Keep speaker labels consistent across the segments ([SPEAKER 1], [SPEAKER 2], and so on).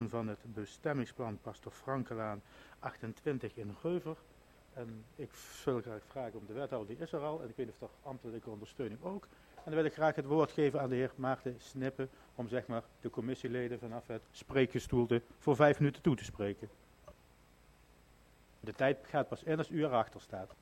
[SPEAKER 1] van het bestemmingsplan Pastor Frankelaan 28 in Geuver. En ik wil graag vragen om de wethouder, die is er al, en ik weet niet of er ambtelijke ondersteuning ook. En dan wil ik graag het woord geven aan de heer Maarten Snippen om zeg maar de commissieleden vanaf het spreekgestoelte voor 5 minuten toe te spreken. De tijd gaat pas in als u erachter staat.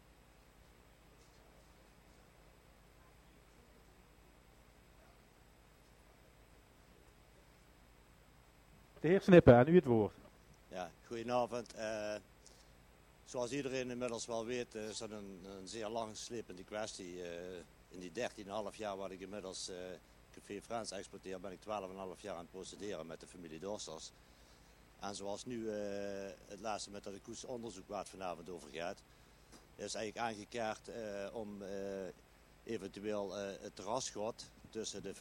[SPEAKER 1] De heer Snippen, aan u het woord.
[SPEAKER 2] Ja, goedenavond. Zoals iedereen inmiddels wel weet is dat een zeer langslepende kwestie. In die 13,5 jaar waar ik inmiddels Café Frans exploiteer, ben ik 12,5 jaar aan het procederen met de familie Dorsters. En zoals nu het laatste met dat akoestisch onderzoek waar het vanavond over gaat, is eigenlijk aangekaart om eventueel het terrasschot tussen de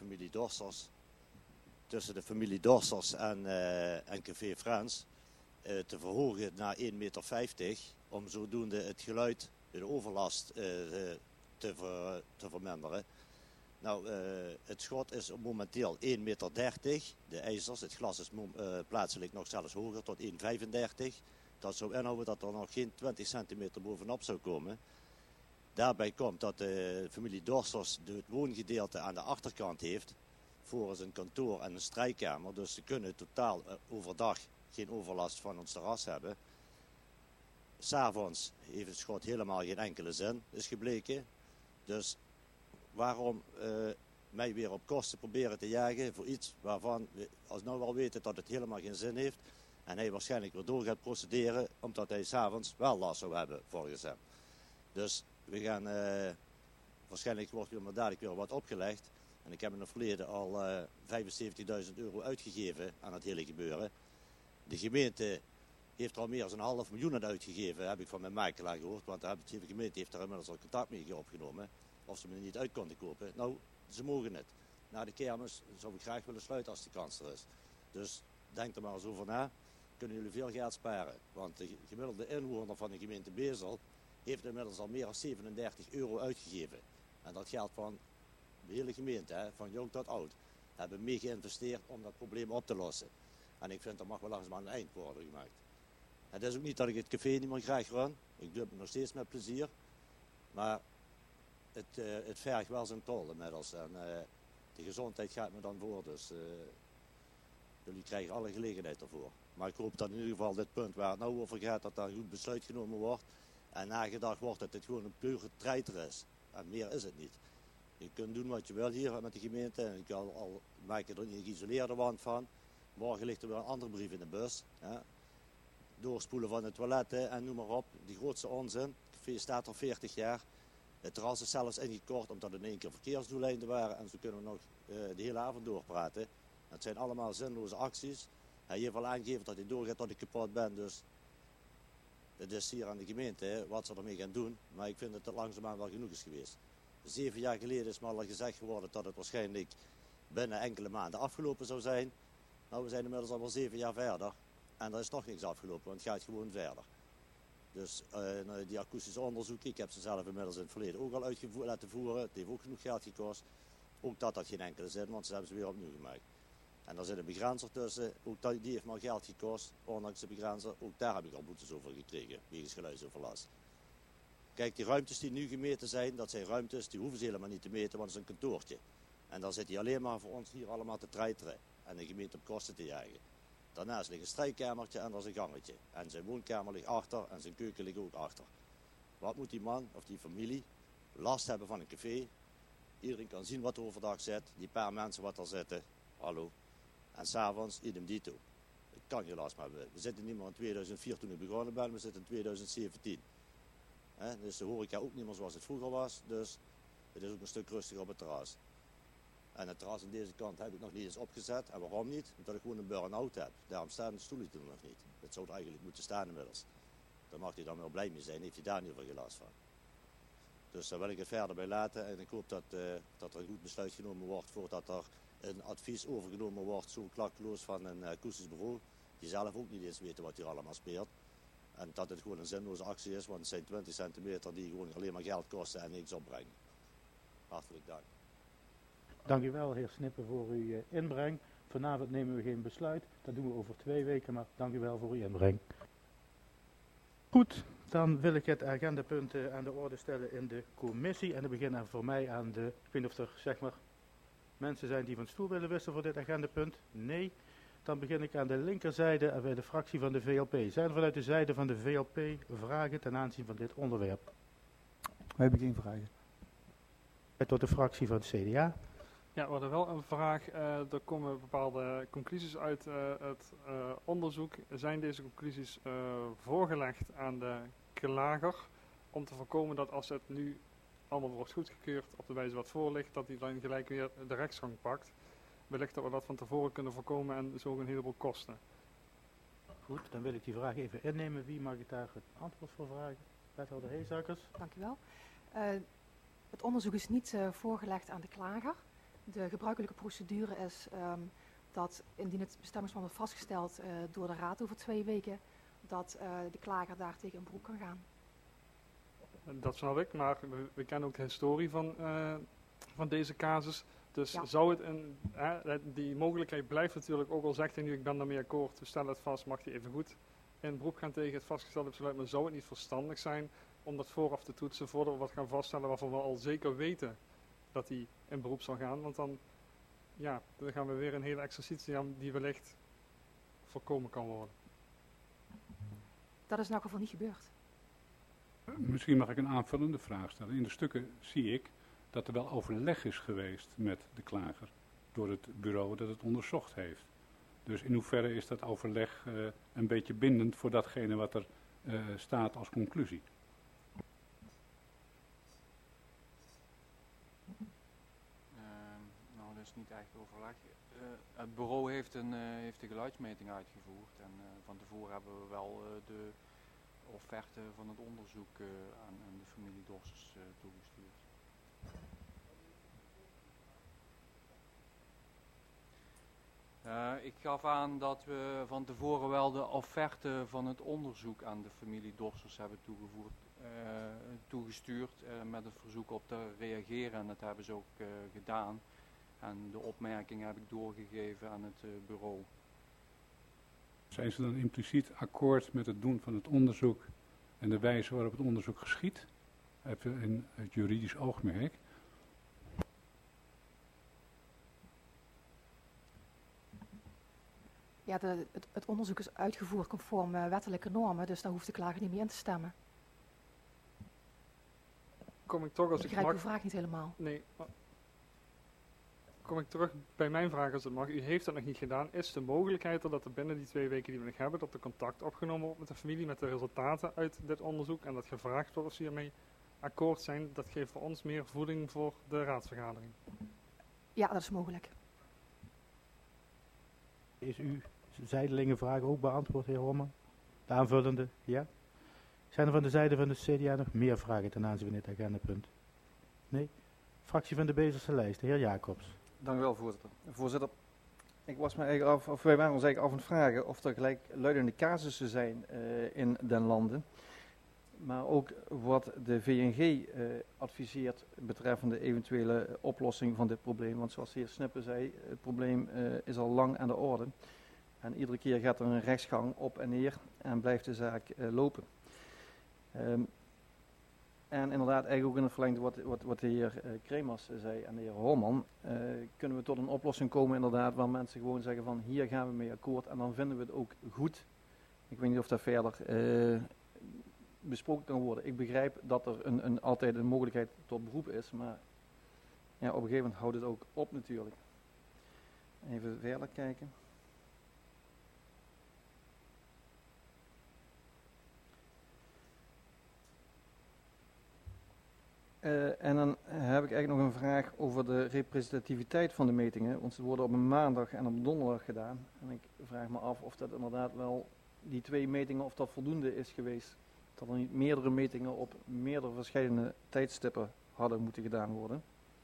[SPEAKER 2] familie Dorsters en Café Frans te verhogen naar 1,50 meter, om zodoende het geluid, de overlast te verminderen. Nou, het schot is momenteel 1,30 meter. De ijzers, het glas is plaatselijk nog zelfs hoger, tot 1,35. Dat zou inhouden dat er nog geen 20 centimeter bovenop zou komen. Daarbij komt dat de familie Dorsters het woongedeelte aan de achterkant heeft, voor een kantoor en een strijkkamer. Dus ze kunnen totaal overdag geen overlast van ons terras hebben. 'S Avonds heeft het schot helemaal geen enkele zin, is gebleken. Dus waarom mij weer op kosten proberen te jagen voor iets waarvan we als nou wel weten dat het helemaal geen zin heeft. En hij waarschijnlijk weer door gaat procederen omdat hij 's avonds wel last zou hebben volgens hem. Dus we gaan, waarschijnlijk wordt er dadelijk weer wat opgelegd. En ik heb in het verleden al 75.000 euro uitgegeven aan het hele gebeuren. De gemeente heeft er al meer dan 500.000 aan uitgegeven, heb ik van mijn makelaar gehoord. Want de gemeente heeft daar inmiddels al contact mee opgenomen. Of ze me niet uit konden kopen. Nou, ze mogen het. Na de kermis zou ik graag willen sluiten als de kans er is. Dus denk er maar eens over na. Kunnen jullie veel geld sparen. Want de gemiddelde inwoner van de gemeente Bezel heeft inmiddels al meer dan 37 euro uitgegeven. En dat geldt van de hele gemeente, hè, van jong tot oud, hebben mee geïnvesteerd om dat probleem op te lossen. En ik vind dat mag wel langzaam een eind worden gemaakt. Het is ook niet dat ik het café niet meer graag run. Ik doe het nog steeds met plezier. Maar het vergt wel zijn tol inmiddels. En de gezondheid gaat me dan voor. Dus jullie krijgen alle gelegenheid ervoor. Maar ik hoop dat in ieder geval dit punt waar het nou over gaat, dat daar een goed besluit genomen wordt. En nagedacht wordt dat dit gewoon een pure treiter is. En meer is het niet. Je kunt doen wat je wil hier met de gemeente. En ik al maak je er een geïsoleerde wand van. Morgen ligt er weer een andere brief in de bus. Hè. Doorspoelen van de toiletten en noem maar op. Die grootste onzin. Het café staat er 40 jaar. Het terras is zelfs ingekort omdat er in één keer verkeersdoeleinden waren. En zo kunnen we nog de hele avond doorpraten. Het zijn allemaal zinloze acties. Hij heeft al aangegeven dat hij doorgaat tot ik kapot ben. Dus het is hier aan de gemeente hè, wat ze ermee gaan doen. Maar ik vind dat het langzaamaan wel genoeg is geweest. 7 jaar geleden is maar al gezegd geworden dat het waarschijnlijk binnen enkele maanden afgelopen zou zijn. Nou, we zijn inmiddels al wel 7 jaar verder. En er is nog niks afgelopen, want het gaat gewoon verder. Dus die akoestische onderzoeken, ik heb ze zelf inmiddels in het verleden ook al laten voeren. Het heeft ook genoeg geld gekost. Ook dat had geen enkele zin, want ze hebben ze weer opnieuw gemaakt. En daar zit een begrenzer tussen, ook die heeft maar geld gekost, ondanks de begrenzer. Ook daar heb ik al boetes over gekregen, wegens geluidsoverlast. Kijk, die ruimtes die nu gemeten zijn, dat zijn ruimtes, die hoeven ze helemaal niet te meten, want het is een kantoortje. En dan zit hij alleen maar voor ons hier allemaal te treiteren en de gemeente op kosten te jagen. Daarnaast ligt een strijkkamertje en er is een gangetje. En zijn woonkamer ligt achter en zijn keuken ligt ook achter. Wat moet die man of die familie last hebben van een café? Iedereen kan zien wat er overdag zit, die paar mensen wat er zitten, hallo. En s'avonds idem dito. Ik kan je last maar hebben. We zitten niet meer in 2004 toen ik begonnen ben, we zitten in 2017. Dus de horeca ook niet meer zoals het vroeger was, dus het is ook een stuk rustiger op het terras. En het terras aan deze kant heb ik nog niet eens opgezet. En waarom niet? Omdat ik gewoon een burn-out heb. Daarom staan de stoelen er nog niet. Dat zou er eigenlijk moeten staan inmiddels. Daar mag hij dan wel blij mee zijn, heeft hij daar niet veel last van. Dus daar wil ik het verder bij laten. En ik hoop dat er een goed besluit genomen wordt voordat er een advies overgenomen wordt, zo klakkeloos van een akoestisch bureau. Die zelf ook niet eens weten wat hier allemaal speelt. En dat het gewoon een zinloze actie is, want het zijn 20 centimeter die gewoon alleen maar geld kosten en niks opbrengen. Hartelijk dank.
[SPEAKER 1] Dank u wel, heer Snippen, voor uw inbreng. vanavond nemen we geen besluit. Dat doen we over 2 weken, maar dank u wel voor uw inbreng. Goed, dan wil ik het agendapunt aan de orde stellen in de commissie. En dan beginnen voor mij aan de, ik weet niet of er zeg maar mensen zijn die van stoel willen wisselen voor dit agendapunt. Nee. Dan begin ik aan de linkerzijde bij de fractie van de VLP. Zijn er vanuit de zijde van de VLP vragen ten aanzien van dit onderwerp?
[SPEAKER 3] We hebben geen vragen.
[SPEAKER 1] Tot de fractie van het CDA.
[SPEAKER 4] Ja, we hadden wel een vraag. Er komen bepaalde conclusies uit het onderzoek. Zijn deze conclusies voorgelegd aan de klager om te voorkomen dat als het nu allemaal wordt goedgekeurd op de wijze wat voor ligt, dat hij dan gelijk weer de rechtsgang pakt? Wellicht dat we dat van tevoren kunnen voorkomen en zo een heleboel kosten.
[SPEAKER 1] Goed, dan wil ik die vraag even innemen. Wie mag ik daar het antwoord voor vragen? Wethouder Heesakkers.
[SPEAKER 5] Dank u wel. Het onderzoek is niet voorgelegd aan de klager. De gebruikelijke procedure is dat indien het bestemmingsplan wordt vastgesteld door de raad over 2 weken, dat de klager daar tegen een beroep kan gaan.
[SPEAKER 4] Dat snap ik, maar we kennen ook de historie van deze casus. Dus
[SPEAKER 5] ja.
[SPEAKER 4] Zou het die mogelijkheid blijft natuurlijk, ook al zegt hij nu ik ben daarmee akkoord, we stellen het vast, mag hij even goed in beroep gaan tegen het vastgestelde besluit. Maar zou het niet verstandig zijn om dat vooraf te toetsen voordat we wat gaan vaststellen waarvan we al zeker weten dat hij in beroep zal gaan? Want dan gaan we weer een hele exercitie aan die wellicht voorkomen kan worden.
[SPEAKER 5] Dat is in elk geval niet gebeurd.
[SPEAKER 6] Misschien mag ik een aanvullende vraag stellen. In de stukken zie ik dat er wel overleg is geweest met de klager door het bureau dat het onderzocht heeft. Dus in hoeverre is dat overleg een beetje bindend voor datgene wat er staat als conclusie?
[SPEAKER 3] Nou, dat is niet echt overleg. Het bureau heeft de geluidsmeting uitgevoerd en van tevoren hebben we wel de offerte van het onderzoek aan de familie Dorsers toegestuurd. Ik gaf aan dat we van tevoren wel de offerte van het onderzoek aan de familie Dorsers hebben toegestuurd met het verzoek op te reageren en dat hebben ze ook gedaan. En de opmerking heb ik doorgegeven aan het bureau.
[SPEAKER 6] Zijn ze dan impliciet akkoord met het doen van het onderzoek en de wijze waarop het onderzoek geschiet? Even in het juridisch oogmerk.
[SPEAKER 5] Ja, het onderzoek is uitgevoerd conform wettelijke normen, dus daar hoeft de klager niet mee in te stemmen.
[SPEAKER 4] Kom ik toch als
[SPEAKER 5] Ik
[SPEAKER 4] ik
[SPEAKER 5] begrijp
[SPEAKER 4] mag...
[SPEAKER 5] uw vraag niet helemaal.
[SPEAKER 4] Nee. Kom ik terug bij mijn vraag als het mag. U heeft dat nog niet gedaan. Is de mogelijkheid dat er binnen die 2 weken die we nog hebben, dat er contact opgenomen wordt met de familie, met de resultaten uit dit onderzoek en dat gevraagd wordt of ze hiermee akkoord zijn? Dat geeft voor ons meer voeding voor de raadsvergadering.
[SPEAKER 5] Ja, dat is mogelijk.
[SPEAKER 1] Is uw zijdelingen vraag ook beantwoord, heer Hommen? De aanvullende, ja? Zijn er van de zijde van de CDA nog meer vragen ten aanzien van dit agendapunt? Nee? Fractie van de Bezelse lijst, de heer Jacobs.
[SPEAKER 7] Dank u wel, voorzitter. Voorzitter, ik was me eigenlijk wij waren ons eigenlijk af aan het vragen of er gelijkluidende casussen zijn in den landen. Maar ook wat de VNG adviseert betreffende eventuele oplossing van dit probleem. Want zoals de heer Snippen zei, het probleem is al lang aan de orde. En iedere keer gaat er een rechtsgang op en neer en blijft de zaak lopen. En inderdaad, eigenlijk ook in het verlengde wat de heer Kremers zei en de heer Holman, kunnen we tot een oplossing komen inderdaad waar mensen gewoon zeggen van hier gaan we mee akkoord en dan vinden we het ook goed. Ik weet niet of dat verder besproken kan worden. Ik begrijp dat er altijd een mogelijkheid tot beroep is, maar ja, op een gegeven moment houdt het ook op natuurlijk. Even verder kijken. En dan heb ik eigenlijk nog een vraag over de representativiteit van de metingen. Want ze worden op een maandag en op een donderdag gedaan. En ik vraag me af of dat inderdaad wel, die 2 metingen, of dat voldoende is geweest. Dat er niet meerdere metingen op meerdere verschillende tijdstippen hadden moeten gedaan worden.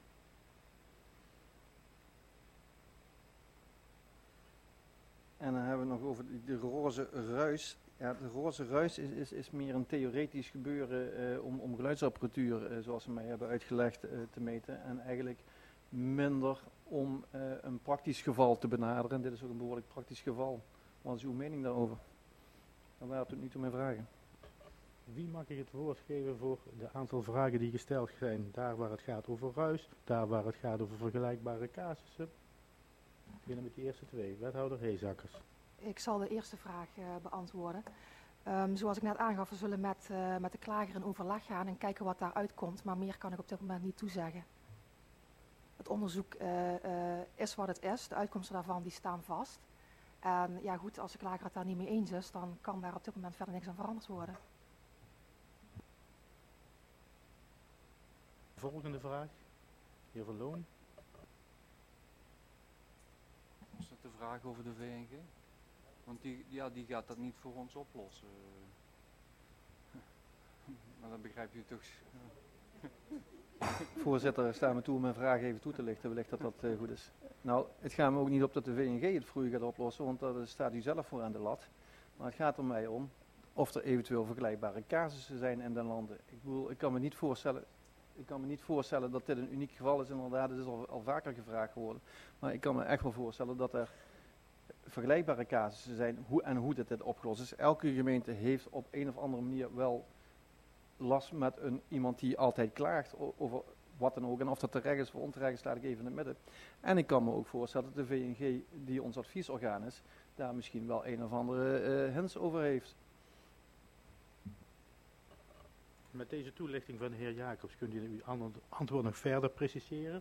[SPEAKER 7] En dan hebben we nog over de roze ruis. Ja, de roze ruis is meer een theoretisch gebeuren om geluidsapparatuur, zoals ze mij hebben uitgelegd, te meten. En eigenlijk minder om een praktisch geval te benaderen. Dit is ook een behoorlijk praktisch geval. Wat is uw mening daarover? Dan waren het tot nu toe mijn vragen.
[SPEAKER 1] Wie mag ik het woord geven voor de aantal vragen die gesteld zijn? Daar waar het gaat over ruis, daar waar het gaat over vergelijkbare casussen. We beginnen met die eerste twee. Wethouder Heesakkers.
[SPEAKER 5] Ik zal de eerste vraag beantwoorden. Zoals ik net aangaf, we zullen met de klager in overleg gaan en kijken wat daaruit komt. Maar meer kan ik op dit moment niet toezeggen. Het onderzoek is wat het is. De uitkomsten daarvan die staan vast. En ja goed, als de klager het daar niet mee eens is, dan kan daar op dit moment verder niks aan veranderd worden.
[SPEAKER 1] Volgende vraag. Heer Van Loon.
[SPEAKER 3] Is dat de vraag over de VNG? Want die gaat dat niet voor ons oplossen. Maar dat begrijpt u toch?
[SPEAKER 7] Voorzitter, sta me toe om mijn vraag even toe te lichten, wellicht dat dat goed is. Nou, het gaat me ook niet op dat de VNG het voor u gaat oplossen, want daar staat u zelf voor aan de lat. Maar het gaat er mij om of er eventueel vergelijkbare casussen zijn in den landen. Ik kan me niet voorstellen dat dit een uniek geval is, inderdaad, het is al vaker gevraagd geworden. Maar ik kan me echt wel voorstellen dat er vergelijkbare casussen zijn hoe dit opgelost is. Elke gemeente heeft op een of andere manier wel last met iemand die altijd klaagt over wat dan ook. En of dat terecht is of onterecht is, laat ik even in het midden. En ik kan me ook voorstellen dat de VNG, die ons adviesorgaan is, daar misschien wel een of andere hints over heeft.
[SPEAKER 1] Met deze toelichting van de heer Jacobs, kunt u uw antwoord nog verder preciseren?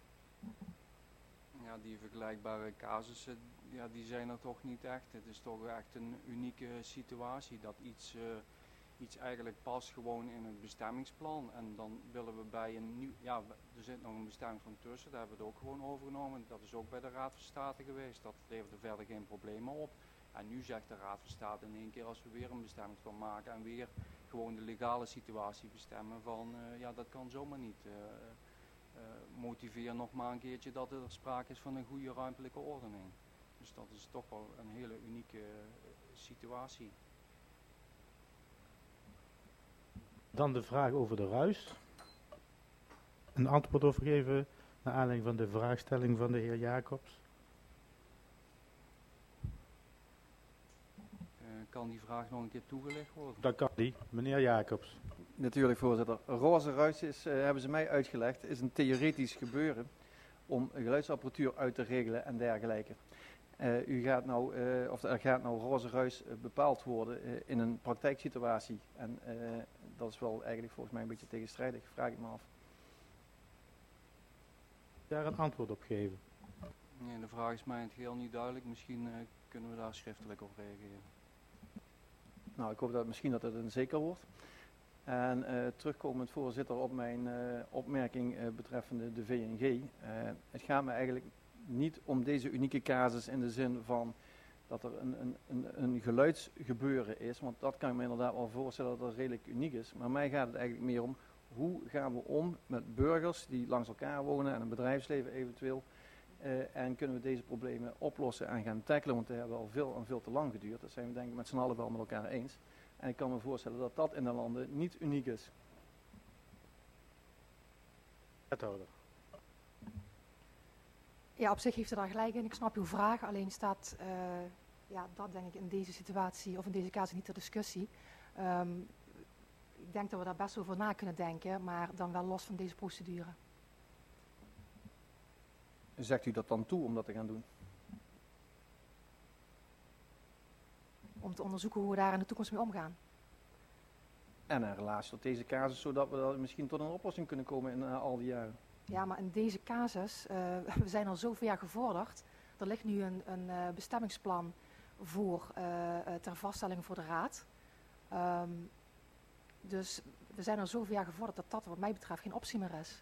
[SPEAKER 3] Ja, die vergelijkbare casussen, ja, die zijn er toch niet echt. Het is toch echt een unieke situatie dat iets eigenlijk past gewoon in het bestemmingsplan. En dan willen we bij een nieuw, ja, er zit nog een bestemmingsplan tussen, daar hebben we het ook gewoon overgenomen. Dat is ook bij de Raad van State geweest, dat levert er verder geen problemen op. En nu zegt de Raad van State in één keer, als we weer een bestemmingsplan maken en weer gewoon de legale situatie bestemmen van, ja, dat kan zomaar niet. Motiveer nog maar een keertje dat er sprake is van een goede ruimtelijke ordening. Dus dat is toch wel een hele unieke situatie.
[SPEAKER 1] Dan de vraag over de ruis. Een antwoord over geven naar aanleiding van de vraagstelling van de heer Jacobs.
[SPEAKER 3] Kan die vraag nog een keer toegelicht worden?
[SPEAKER 1] Dan kan die, meneer Jacobs.
[SPEAKER 7] Natuurlijk, voorzitter. Roze ruis is, hebben ze mij uitgelegd, is een theoretisch gebeuren om geluidsapparatuur uit te regelen en dergelijke. Er gaat nou roze ruis bepaald worden in een praktijksituatie. En dat is wel eigenlijk volgens mij een beetje tegenstrijdig, vraag ik me af.
[SPEAKER 1] Daar een antwoord op geven.
[SPEAKER 3] Nee, de vraag is mij in het geheel niet duidelijk. Misschien kunnen we daar schriftelijk op reageren.
[SPEAKER 7] Nou, ik hoop dat misschien dat het een zeker wordt. En terugkomend, voorzitter, op mijn opmerking betreffende de VNG. Het gaat me eigenlijk niet om deze unieke casus in de zin van dat er een geluidsgebeuren is. Want dat kan ik me inderdaad wel voorstellen dat dat redelijk uniek is. Maar mij gaat het eigenlijk meer om hoe gaan we om met burgers die langs elkaar wonen en een bedrijfsleven eventueel. En kunnen we deze problemen oplossen en gaan tackelen, want die hebben al veel te lang geduurd. Dat zijn we denk ik met z'n allen wel met elkaar eens. En ik kan me voorstellen dat dat in de landen niet uniek is.
[SPEAKER 1] Wethouder.
[SPEAKER 5] Ja, op zich heeft u daar gelijk in. Ik snap uw vraag. Alleen staat dat denk ik in deze situatie of in deze casus niet ter discussie. Ik denk dat we daar best over na kunnen denken, maar dan wel los van deze procedure.
[SPEAKER 7] Zegt u dat dan toe om dat te gaan doen?
[SPEAKER 5] Om te onderzoeken hoe we daar in de toekomst mee omgaan.
[SPEAKER 7] En in relatie tot deze casus, zodat we misschien tot een oplossing kunnen komen in al die jaren.
[SPEAKER 5] Ja, maar in deze casus, we zijn al zoveel gevorderd. Er ligt nu een bestemmingsplan voor ter vaststelling voor de Raad. Dus we zijn al zoveel gevorderd dat dat wat mij betreft geen optie meer is.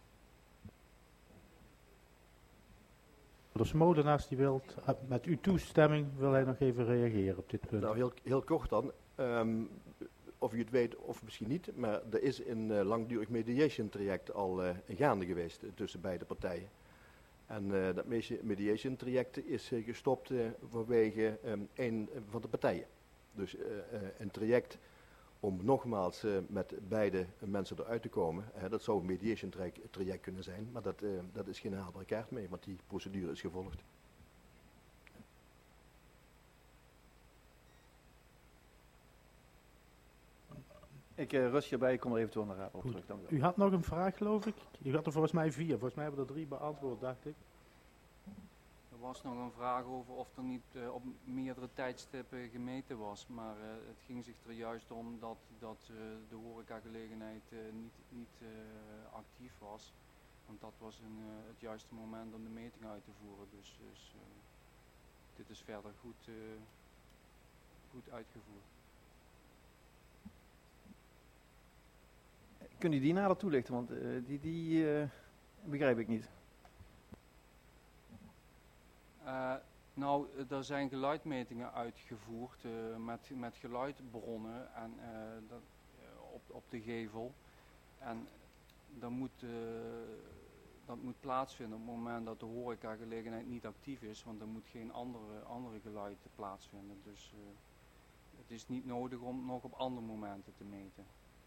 [SPEAKER 1] De Smolenaars die wil, met uw toestemming wil hij nog even reageren op dit punt.
[SPEAKER 8] Nou, heel kort dan. Of u het weet of misschien niet, maar er is een langdurig mediation traject al gaande geweest tussen beide partijen. En dat mediation traject is gestopt vanwege een van de partijen. Dus een traject om nogmaals met beide mensen eruit te komen. Dat zou een mediation traject kunnen zijn, maar dat is geen haalbare kaart mee, want die procedure is gevolgd.
[SPEAKER 7] Ik rust hierbij, ik kom er eventueel naar raad op terug. Dank u wel.
[SPEAKER 1] U had nog een vraag, geloof ik? U had er volgens mij 4. Volgens mij hebben we er 3 beantwoord, dacht ik.
[SPEAKER 3] Er was nog een vraag over of er niet op meerdere tijdstippen gemeten was, maar het ging zich er juist om dat de horecagelegenheid niet actief was. Want dat was het juiste moment om de meting uit te voeren. Dus dit is verder goed uitgevoerd.
[SPEAKER 7] Kunt u die nader toelichten, want die begrijp ik niet.
[SPEAKER 3] Nou, er zijn geluidmetingen uitgevoerd met geluidbronnen en, op de gevel. En dat moet plaatsvinden op het moment dat de horecagelegenheid niet actief is, want er moet geen andere geluid plaatsvinden. Dus het is niet nodig om nog op andere momenten te meten.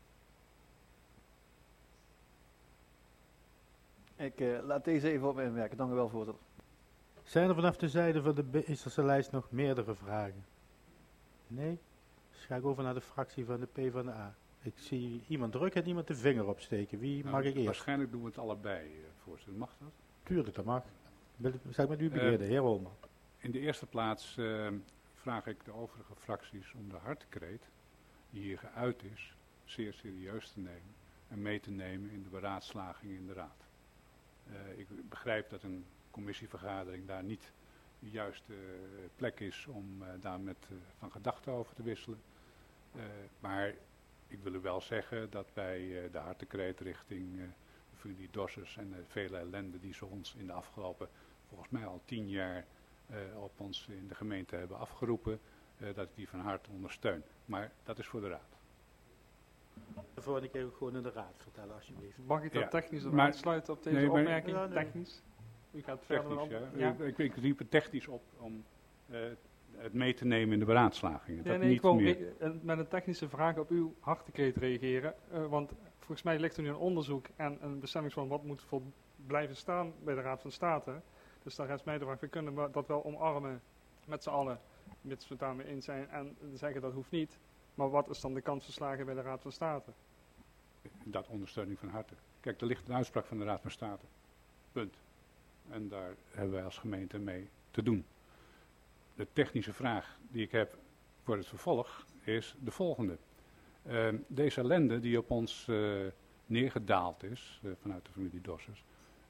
[SPEAKER 7] Ik laat deze even op inwerken. Dank u wel, voorzitter.
[SPEAKER 1] Zijn er vanaf de zijde van de Beesterse lijst nog meerdere vragen? Nee? Dus ga ik over naar de fractie van de PvdA. Ik zie iemand drukken en iemand de vinger opsteken. Wie mag ik eerst?
[SPEAKER 6] Waarschijnlijk doen we het allebei, voorzitter. Mag dat?
[SPEAKER 1] Tuurlijk, dat mag. Zal ik met u beginnen, heer Holman?
[SPEAKER 6] In de eerste plaats vraag ik de overige fracties om de hartekreet die hier geuit is, zeer serieus te nemen en mee te nemen in de beraadslaging in de raad. Ik begrijp dat een commissievergadering daar niet de juiste plek is om daar van gedachten over te wisselen. Maar ik wil u wel zeggen dat bij de hartekreet richting de familie Dossers en de vele ellende die ze ons in de afgelopen, volgens mij al 10 jaar op ons in de gemeente hebben afgeroepen, dat ik die van harte ondersteun. Maar dat is voor de raad.
[SPEAKER 1] De volgende keer ook gewoon in de raad vertellen, alsjeblieft.
[SPEAKER 4] Mag ik dat
[SPEAKER 6] Ja,
[SPEAKER 4] technisch
[SPEAKER 6] maar-
[SPEAKER 4] aansluiten op deze
[SPEAKER 6] nee, maar-
[SPEAKER 4] opmerking?
[SPEAKER 1] Ja, nee.
[SPEAKER 4] Technisch? U gaat verder
[SPEAKER 6] Technisch,
[SPEAKER 4] dan...
[SPEAKER 6] ja. Ik riep het technisch op om het mee te nemen in de beraadslagingen.
[SPEAKER 4] Ja,
[SPEAKER 6] Dat
[SPEAKER 4] nee,
[SPEAKER 6] niet
[SPEAKER 4] ik wou
[SPEAKER 6] meer.
[SPEAKER 4] met een technische vraag op uw hartekreet reageren. Want volgens mij ligt er nu een onderzoek en een bestemming van wat moet blijven staan bij de Raad van State. Dus daar is mij de vraag, we kunnen dat wel omarmen met z'n allen, mits we het daarmee eens zijn en zeggen dat hoeft niet. Maar wat is dan de kans van slagen bij de Raad van State?
[SPEAKER 6] Dat ondersteuning van harte. Kijk, er ligt een uitspraak van de Raad van State. Punt. En daar hebben wij als gemeente mee te doen. De technische vraag die ik heb voor het vervolg is de volgende. Deze ellende die op ons neergedaald is vanuit de familie Dossers,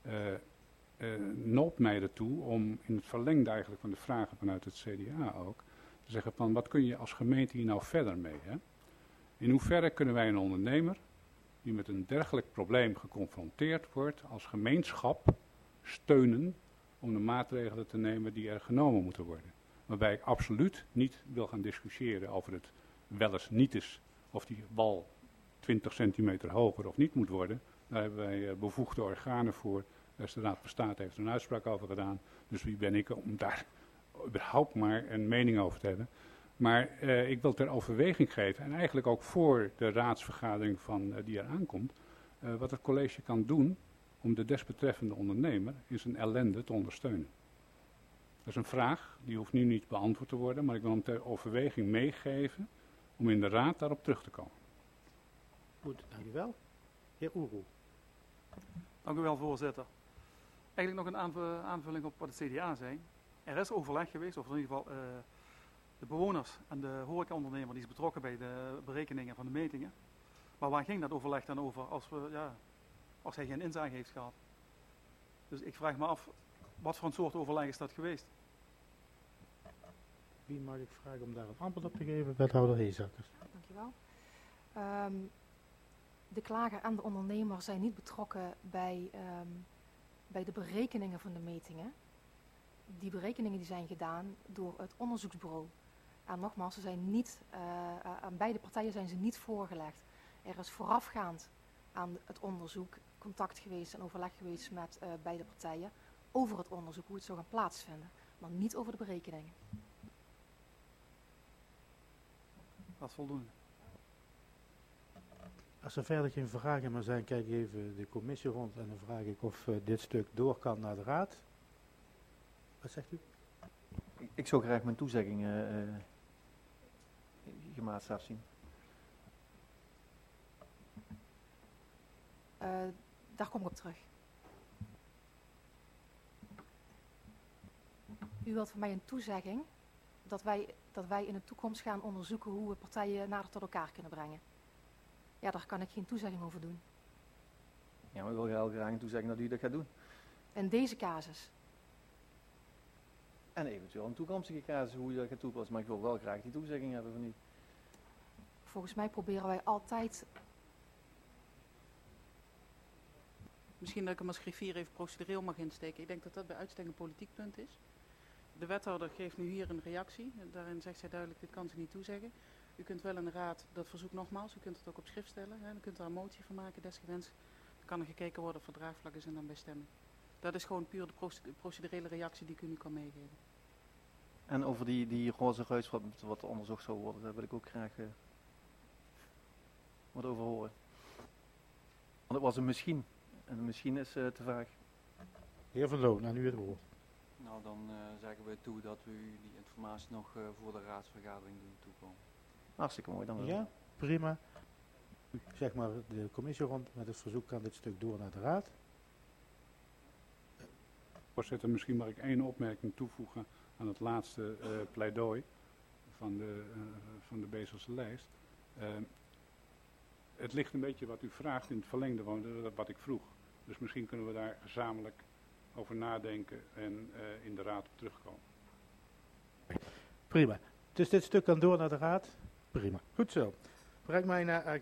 [SPEAKER 6] noopt mij ertoe om in het verlengde eigenlijk van de vragen vanuit het CDA ook, te zeggen van wat kun je als gemeente hier nou verder mee? Hè? In hoeverre kunnen wij een ondernemer die met een dergelijk probleem geconfronteerd wordt als gemeenschap steunen om de maatregelen te nemen die er genomen moeten worden. Waarbij ik absoluut niet wil gaan discussiëren over het wel eens niet is of die wal 20 centimeter hoger of niet moet worden. Daar hebben wij bevoegde organen voor. Dus de Raad van State heeft er een uitspraak over gedaan. Dus wie ben ik om daar überhaupt maar een mening over te hebben. Maar ik wil ter overweging geven en eigenlijk ook voor de raadsvergadering die eraan komt, wat het college kan doen om de desbetreffende ondernemer in zijn ellende te ondersteunen. Dat is een vraag, die hoeft nu niet beantwoord te worden, maar ik wil hem ter overweging meegeven om in de raad daarop terug te komen.
[SPEAKER 1] Goed, dank u wel. Heer Oeroe.
[SPEAKER 9] Dank u wel, voorzitter. Eigenlijk nog een aanvulling op wat het CDA zei. Er is overleg geweest, of in ieder geval de bewoners en de horecaondernemer die is betrokken bij de berekeningen van de metingen. Maar waar ging dat overleg dan over als hij geen inzage heeft gehad? Dus ik vraag me af, wat voor een soort overleg is dat geweest?
[SPEAKER 1] Wie mag ik vragen om daar een antwoord op te geven? Wethouder Heezakkers.
[SPEAKER 5] Dankjewel. De klager en de ondernemer zijn niet betrokken bij de berekeningen van de metingen. Die berekeningen die zijn gedaan door het onderzoeksbureau. En nogmaals, ze zijn niet, aan beide partijen zijn ze niet voorgelegd. Er is voorafgaand aan het onderzoek contact geweest en overleg geweest met beide partijen over het onderzoek, hoe het zou gaan plaatsvinden. Maar niet over de berekeningen.
[SPEAKER 9] Dat is voldoende.
[SPEAKER 1] Als er verder geen vragen meer zijn, kijk ik even de commissie rond en dan vraag ik of dit stuk door kan naar de raad. Wat zegt u?
[SPEAKER 7] Ik zou graag mijn toezegging gemaatstaafd zien.
[SPEAKER 5] Daar kom ik op terug. U wilt van mij een toezegging dat wij in de toekomst gaan onderzoeken hoe we partijen nader tot elkaar kunnen brengen. Ja, daar kan ik geen toezegging over doen.
[SPEAKER 7] Ja, maar ik wil heel graag een toezegging dat u dat gaat doen.
[SPEAKER 5] En deze casus.
[SPEAKER 7] En eventueel een toekomstige casus hoe je dat gaat toepassen. Maar ik wil wel graag die toezegging hebben van u.
[SPEAKER 5] Volgens mij proberen wij altijd.
[SPEAKER 10] Misschien dat ik hem als griffier even procedureel mag insteken. Ik denk dat dat bij uitstek een politiek punt is. De wethouder geeft nu hier een reactie. Daarin zegt zij duidelijk, dit kan ze niet toezeggen. U kunt wel in de raad dat verzoek nogmaals, u kunt het ook op schrift stellen. Hè. U kunt daar een motie van maken, desgewenst. Dan kan er gekeken worden of er draagvlak is en dan bij stemmen. Dat is gewoon puur de procedurele reactie die ik u nu kan meegeven.
[SPEAKER 7] En over die roze ruis wat onderzocht zou worden, daar wil ik ook graag wat over horen. Want het was een misschien. En een misschien is te vaag.
[SPEAKER 1] Heer Van Loon, aan u het woord.
[SPEAKER 3] Nou, dan zeggen we toe dat we u die informatie nog voor de raadsvergadering doen toekomen.
[SPEAKER 7] Hartstikke mooi, dan wel.
[SPEAKER 1] Ja, prima. Zeg maar de commissie rond met het verzoek kan dit stuk door naar de raad.
[SPEAKER 6] Voorzitter, misschien mag ik één opmerking toevoegen aan het laatste pleidooi van de Bezelse lijst. Het ligt een beetje wat u vraagt in het verlengde van wat ik vroeg. Dus misschien kunnen we daar gezamenlijk over nadenken en in de raad op terugkomen.
[SPEAKER 1] Prima. Dus dit stuk kan door naar de raad? Prima. Goed zo. Breng mij naar